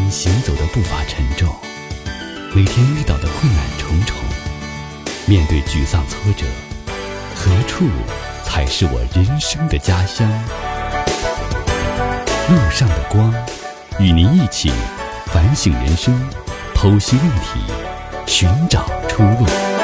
行走的步伐沉重，每天遇到的困难重重，面对沮丧挫折，何处才是我人生的家乡？路上的光，与您一起反省人生，剖析问题，寻找出路。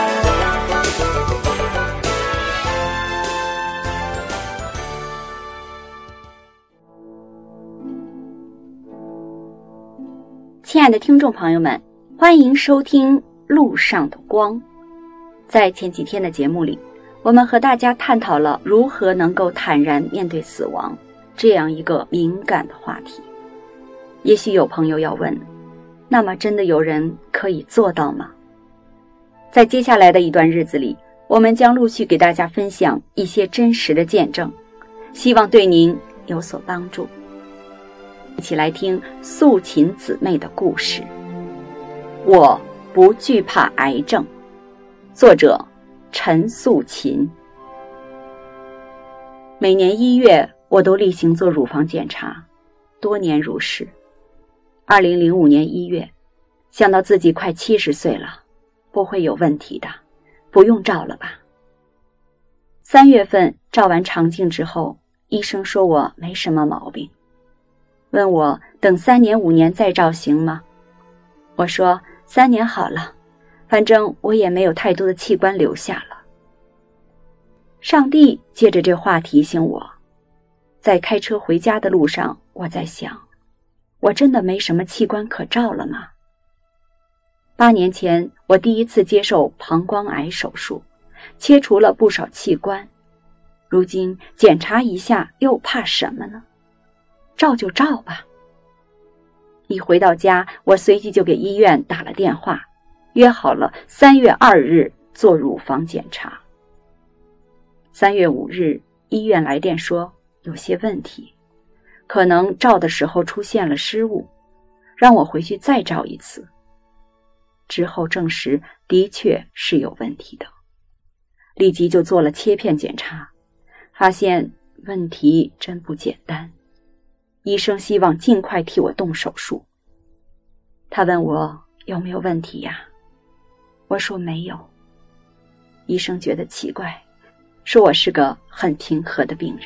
亲爱的听众朋友们，欢迎收听路上的光。在前几天的节目里，我们和大家探讨了如何能够坦然面对死亡这样一个敏感的话题。也许有朋友要问，那么真的有人可以做到吗？在接下来的一段日子里，我们将陆续给大家分享一些真实的见证，希望对您有所帮助。一起来听素琴姊妹的故事。我不惧怕癌症，作者陈素琴。每年1月我都例行做乳房检查，多年如是。2005年1月，想到自己快70岁了，不会有问题的，不用照了吧。3月份照完肠镜之后，医生说我没什么毛病，问我等3年5年再照行吗？我说3年好了，反正我也没有太多的器官留下了。上帝借着这话提醒我，在开车回家的路上，我在想，我真的没什么器官可照了吗？8年前我第一次接受膀胱癌手术，切除了不少器官，如今检查一下又怕什么呢？照就照吧。一回到家，我随即就给医院打了电话，约好了3月2日做乳房检查。3月5日，医院来电说有些问题，可能照的时候出现了失误，让我回去再照一次。之后证实的确是有问题的，立即就做了切片检查，发现问题真不简单。医生希望尽快替我动手术。他问我有没有问题呀？我说没有。医生觉得奇怪，说我是个很平和的病人，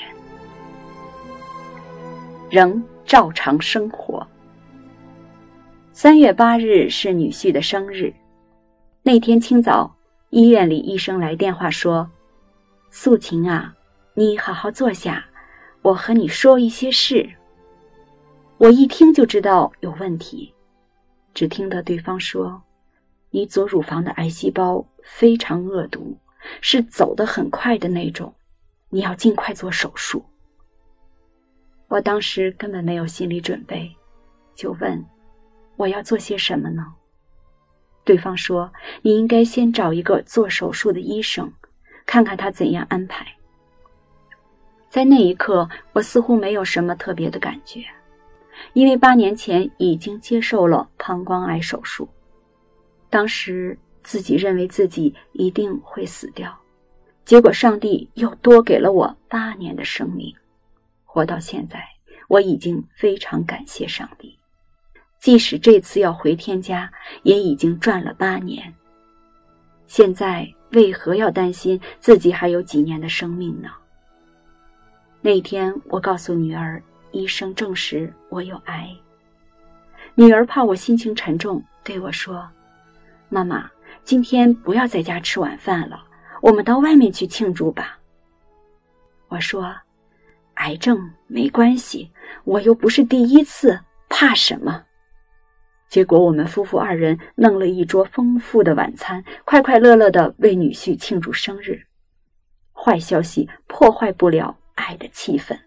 仍照常生活。3月8日是女婿的生日，那天清早，医院里医生来电话说，素琴啊，你好好坐下，我和你说一些事。我一听就知道有问题，只听到对方说，你左乳房的癌细胞非常恶毒，是走得很快的那种，你要尽快做手术。我当时根本没有心理准备，就问我要做些什么呢？对方说，你应该先找一个做手术的医生，看看他怎样安排。在那一刻，我似乎没有什么特别的感觉，因为8年前已经接受了膀胱癌手术，当时自己认为自己一定会死掉，结果上帝又多给了我8年的生命。活到现在，我已经非常感谢上帝，即使这次要回天家，也已经赚了8年。现在为何要担心自己还有几年的生命呢？那天我告诉女儿，医生证实我有癌。女儿怕我心情沉重，对我说，妈妈，今天不要在家吃晚饭了，我们到外面去庆祝吧。我说，癌症没关系，我又不是第一次，怕什么？结果我们夫妇2人弄了一桌丰富的晚餐，快快乐乐地为女婿庆祝生日。坏消息破坏不了爱的气氛，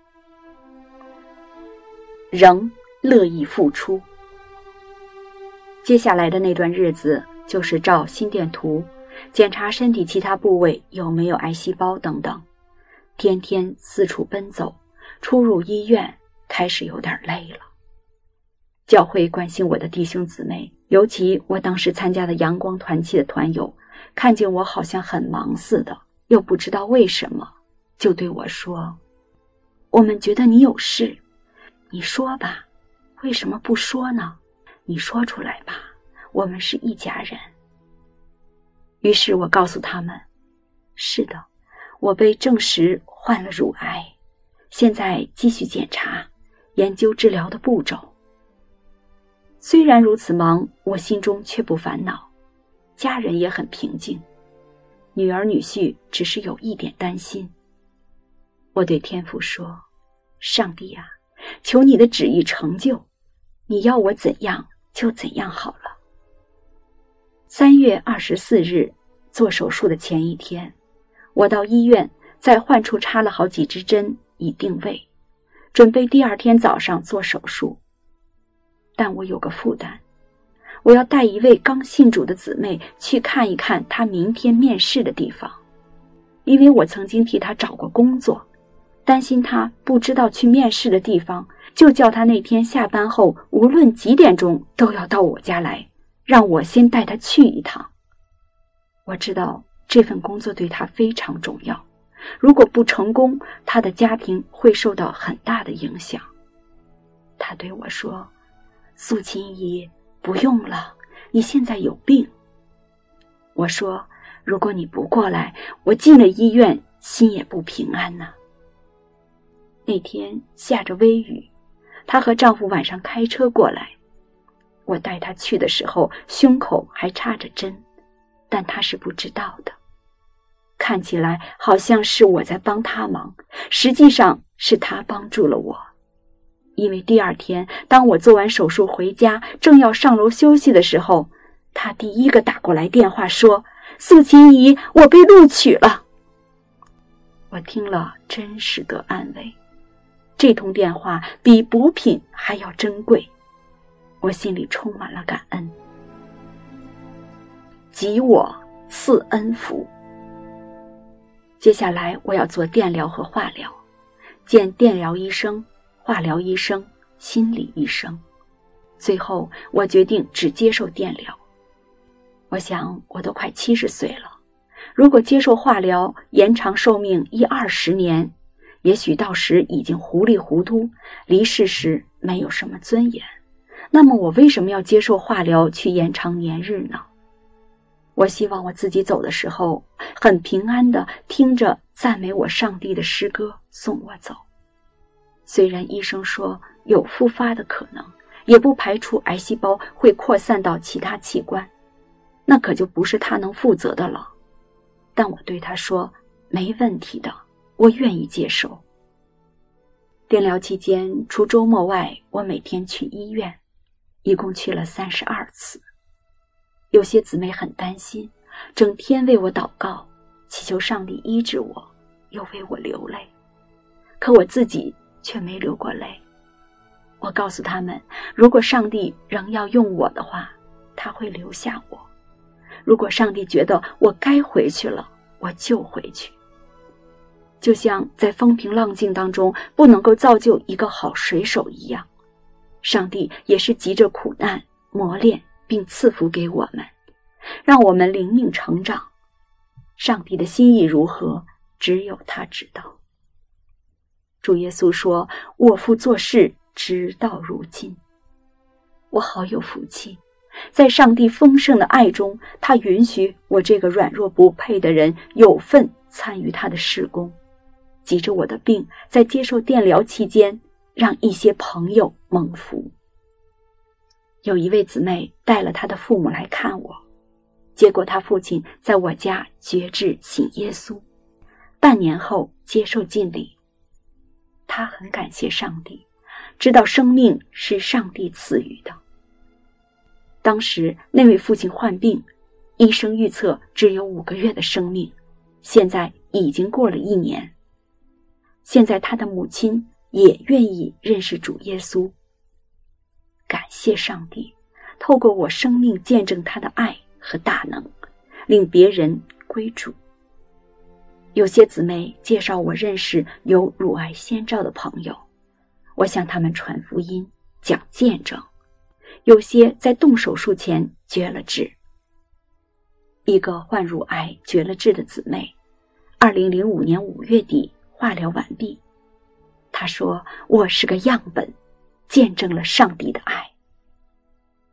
仍乐意付出。接下来的那段日子就是照心电图，检查身体其他部位有没有癌细胞等等，天天四处奔走，出入医院，开始有点累了。教会关心我的弟兄姊妹，尤其我当时参加的阳光团契的团友，看见我好像很忙似的，又不知道为什么，就对我说，我们觉得你有事，你说吧，为什么不说呢？ 你说出来吧，我们是一家人。于是我告诉他们，是的，我被证实患了乳癌，现在继续检查，研究治疗的步骤。虽然如此忙，我心中却不烦恼，家人也很平静，女儿女婿只是有一点担心。我对天父说，上帝啊，求你的旨意成就，你要我怎样就怎样好了。3月24日做手术的前一天，我到医院在患处插了好几支针以定位，准备第二天早上做手术。但我有个负担，我要带一位刚信主的姊妹去看一看她明天面试的地方，因为我曾经替她找过工作，担心她不知道去面试的地方，就叫她那天下班后无论几点钟都要到我家来，让我先带她去一趟。我知道这份工作对她非常重要，如果不成功，她的家庭会受到很大的影响。她对我说，素琴姨，不用了，你现在有病。我说，如果你不过来，我进了医院心也不平安呢。那天下着微雨，她和丈夫晚上开车过来，我带她去的时候胸口还插着针，但她是不知道的。看起来好像是我在帮她忙，实际上是她帮助了我。因为第二天当我做完手术回家，正要上楼休息的时候，她第一个打过来电话说，素琴姨，我被录取了。我听了真是得安慰，这通电话比补品还要珍贵，我心里充满了感恩。给我赐恩福。接下来我要做电疗和化疗，见电疗医生、化疗医生、心理医生。最后我决定只接受电疗。我想我都快70岁了，如果接受化疗延长寿命10-20年，也许到时已经糊里糊涂，离世时没有什么尊严，那么我为什么要接受化疗去延长年日呢？我希望我自己走的时候很平安地听着赞美我上帝的诗歌送我走。虽然医生说有复发的可能，也不排除癌细胞会扩散到其他器官，那可就不是他能负责的了。但我对他说，没问题的，我愿意接受。电疗期间，除周末外，我每天去医院，一共去了32次。有些姊妹很担心，整天为我祷告，祈求上帝医治我，又为我流泪。可我自己却没流过泪。我告诉他们，如果上帝仍要用我的话，他会留下我。如果上帝觉得我该回去了，我就回去。就像在风平浪静当中不能够造就一个好水手一样，上帝也是急着苦难磨练并赐福给我们，让我们灵命成长。上帝的心意如何，只有他知道。主耶稣说，我父做事直到如今。我好有福气，在上帝丰盛的爱中，他允许我这个软弱不配的人有份参与他的事工。急着我的病在接受电疗期间，让一些朋友蒙福。有一位姊妹带了她的父母来看我，结果她父亲在我家决志信耶稣，半年后接受浸礼。她很感谢上帝，知道生命是上帝赐予的。当时那位父亲患病，医生预测只有5个月的生命，现在已经过了1年。现在他的母亲也愿意认识主耶稣。感谢上帝，透过我生命见证他的爱和大能，令别人归主。有些姊妹介绍我认识有乳癌先兆的朋友，我向他们传福音，讲见证。有些在动手术前绝了志。一个患乳癌绝了志的姊妹，2005年5月底化疗完毕。她说，我是个样本，见证了上帝的爱。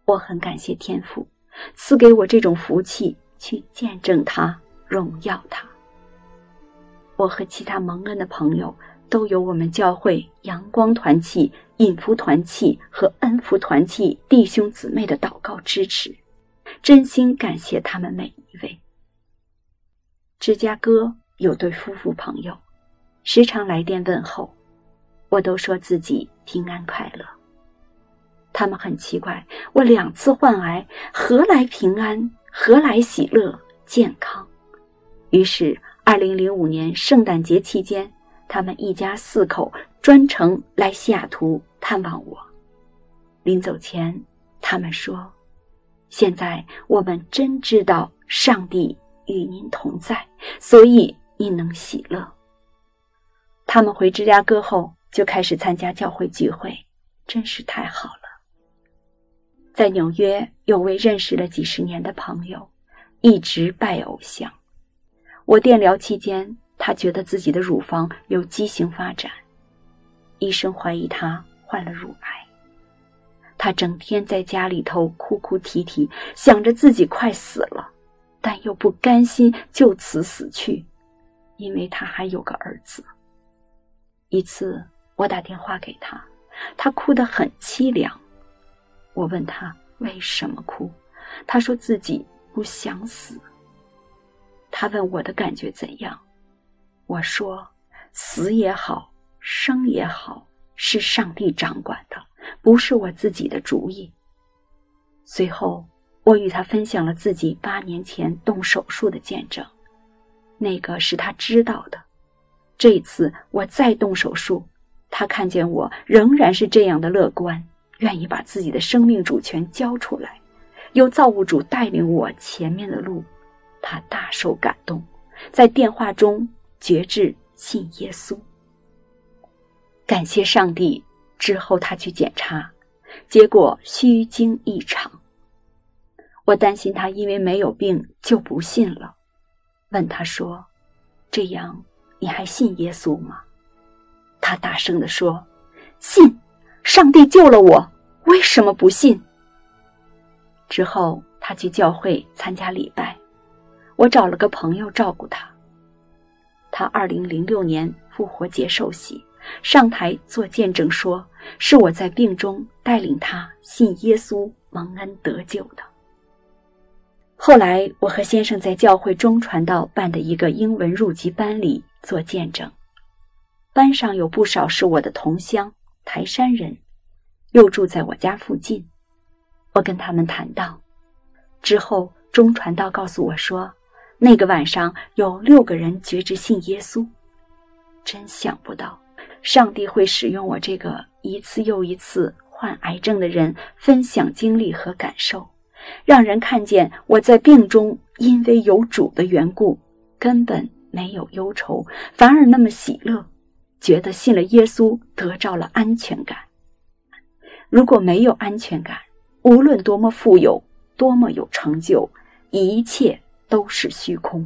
我很感谢天父赐给我这种福气，去见证他，荣耀他。我和其他蒙恩的朋友都有我们教会阳光团契、引福团契和恩福团契弟兄姊妹的祷告支持，真心感谢他们每一位。芝加哥有对夫妇朋友，时常来电问候，我都说自己平安快乐。他们很奇怪，我2次患癌，何来平安，何来喜乐健康？于是2005年圣诞节期间，他们一家4口专程来西雅图探望我。临走前，他们说，现在我们真知道上帝与您同在，所以您能喜乐。他们回芝加哥后就开始参加教会聚会，真是太好了。在纽约有位认识了几10年的朋友，一直拜偶像。我电疗期间，他觉得自己的乳房有畸形发展，医生怀疑他患了乳癌。他整天在家里头哭哭啼啼，想着自己快死了，但又不甘心就此死去，因为他还有个儿子。一次我打电话给他，他哭得很凄凉。我问他为什么哭，他说自己不想死。他问我的感觉怎样，我说死也好，生也好，是上帝掌管的，不是我自己的主意。随后我与他分享了自己8年前动手术的见证，那个是他知道的。这一次我再动手术，他看见我仍然是这样的乐观，愿意把自己的生命主权交出来，有造物主带领我前面的路，他大受感动，在电话中决志信耶稣。感谢上帝，之后他去检查，结果虚惊一场。我担心他因为没有病就不信了，问他说，这样你还信耶稣吗？他大声地说，信，上帝救了我，为什么不信？之后他去教会参加礼拜，我找了个朋友照顾他。他2006年复活节受洗，上台做见证说，是我在病中带领他信耶稣蒙恩得救的。后来我和先生在教会中传道办的一个英文入籍班里做见证，班上有不少是我的同乡台山人，又住在我家附近。我跟他们谈道，之后中传道告诉我说，那个晚上有6个人决志信耶稣。真想不到上帝会使用我这个一次又一次患癌症的人分享经历和感受，让人看见我在病中因为有主的缘故根本没有忧愁，反而那么喜乐，觉得信了耶稣得着了安全感。如果没有安全感，无论多么富有，多么有成就，一切都是虚空。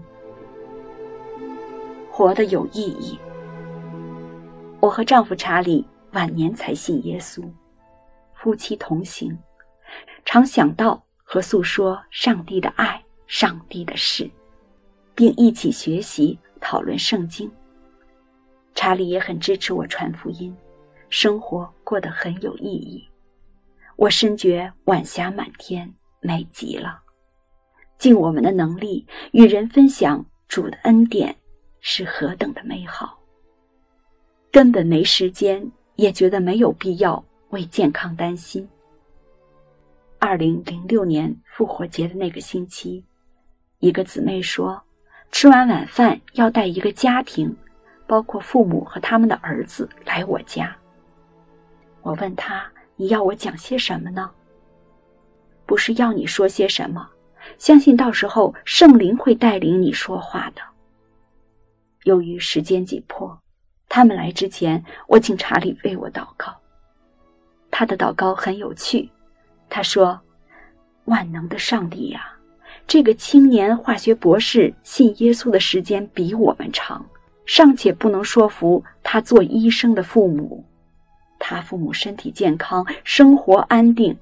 活得有意义。我和丈夫查理晚年才信耶稣，夫妻同行，常想到和诉说上帝的爱，上帝的事，并一起学习讨论圣经。查理也很支持我传福音，生活过得很有意义。我深觉晚霞满天，美极了。尽我们的能力与人分享主的恩典，是何等的美好。根本没时间，也觉得没有必要为健康担心。2006年复活节的那个星期，一个姊妹说，吃完晚饭要带一个家庭，包括父母和他们的儿子来我家。我问她，你要我讲些什么呢？不是要你说些什么，相信到时候圣灵会带领你说话的。由于时间紧迫，他们来之前，我请查理为我祷告。他的祷告很有趣，他说，万能的上帝呀，这个青年化学博士信耶稣的时间比我们长，尚且不能说服他做医生的父母。他父母身体健康，生活安定，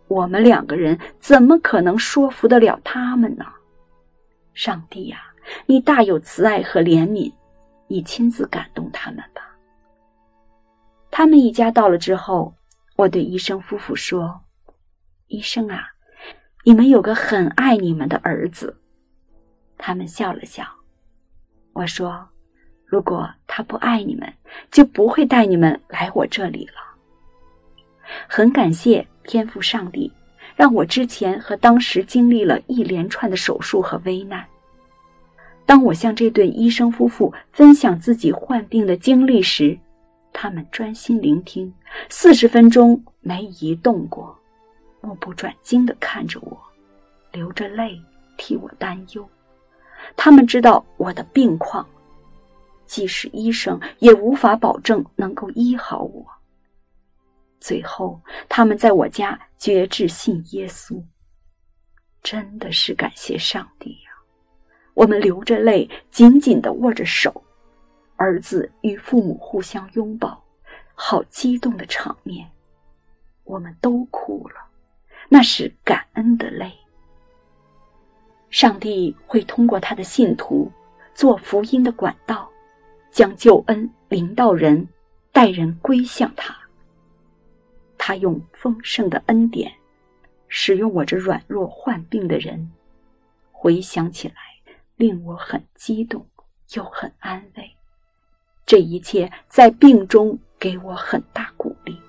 我们2个人怎么可能说服得了他们呢？上帝呀，你大有慈爱和怜悯，你亲自感动他们吧。他们一家到了之后，我对医生夫妇说，医生啊，你们有个很爱你们的儿子。他们笑了笑。我说，如果他不爱你们，就不会带你们来我这里了。很感谢天父上帝，让我之前和当时经历了一连串的手术和危难。当我向这对医生夫妇分享自己患病的经历时，他们专心聆听，40分钟没移动过，目不转睛地看着我，流着泪替我担忧。他们知道我的病况，即使医生也无法保证能够医好我。最后他们在我家决志信耶稣。真的是感谢上帝呀！我们流着泪，紧紧地握着手，儿子与父母互相拥抱，好激动的场面。我们都哭了，那是感恩的泪。上帝会通过他的信徒做福音的管道，将救恩领到人，带人归向他。他用丰盛的恩典使用我这软弱患病的人，回想起来令我很激动又很安慰。这一切在病中给我很大鼓励。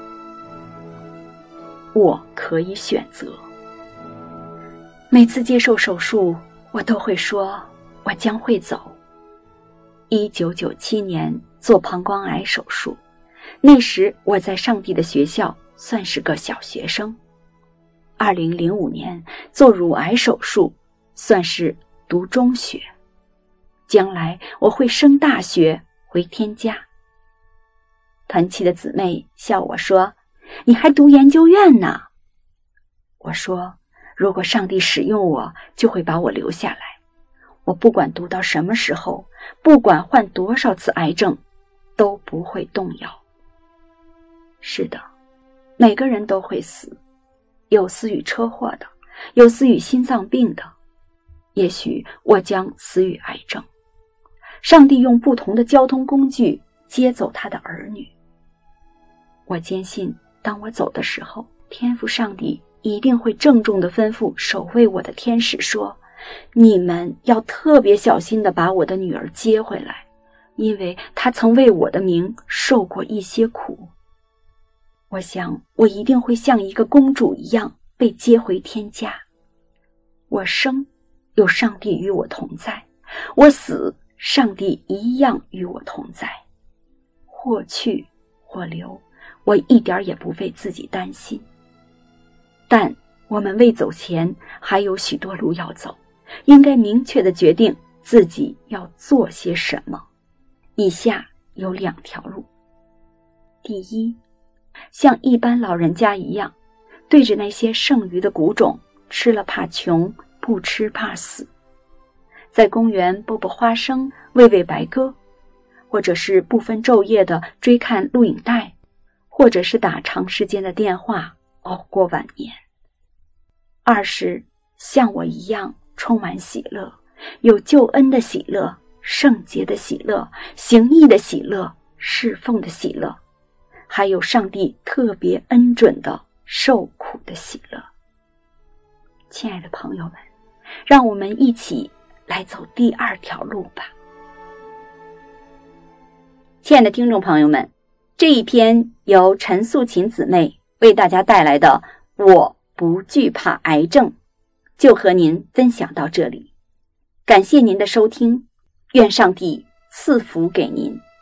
我可以选择。每次接受手术，我都会说我将会走。1997年做膀胱癌手术，那时我在上帝的学校算是个小学生。2005年做乳癌手术，算是读中学。将来我会升大学，回天家。团契的姊妹笑我说，你还读研究院呢。我说，如果上帝使用我，就会把我留下来。我不管读到什么时候，不管患多少次癌症，都不会动摇。是的，每个人都会死，有死于车祸的，有死于心脏病的，也许我将死于癌症。上帝用不同的交通工具接走他的儿女。我坚信，当我走的时候，天父上帝一定会郑重地吩咐守卫我的天使说，你们要特别小心地把我的女儿接回来，因为她曾为我的名受过一些苦。我想我一定会像一个公主一样被接回天家。我生，有上帝与我同在；我死，上帝一样与我同在。或去或留，我一点也不为自己担心。但我们未走前还有许多路要走，应该明确地决定自己要做些什么。以下有2条路。第一，像一般老人家一样，对着那些剩余的谷种，吃了怕穷，不吃怕死。在公园剥剥花生，喂喂白鸽，或者是不分昼夜地追看录影带，或者是打长时间的电话，熬过晚年。二是像我一样充满喜乐，有救恩的喜乐，圣洁的喜乐，行义的喜乐，侍奉的喜乐，还有上帝特别恩准的受苦的喜乐。亲爱的朋友们，让我们一起来走第2条路吧。亲爱的听众朋友们，这一篇由陈素琴姊妹为大家带来的我不惧怕癌症，就和您分享到这里。感谢您的收听，愿上帝赐福给您。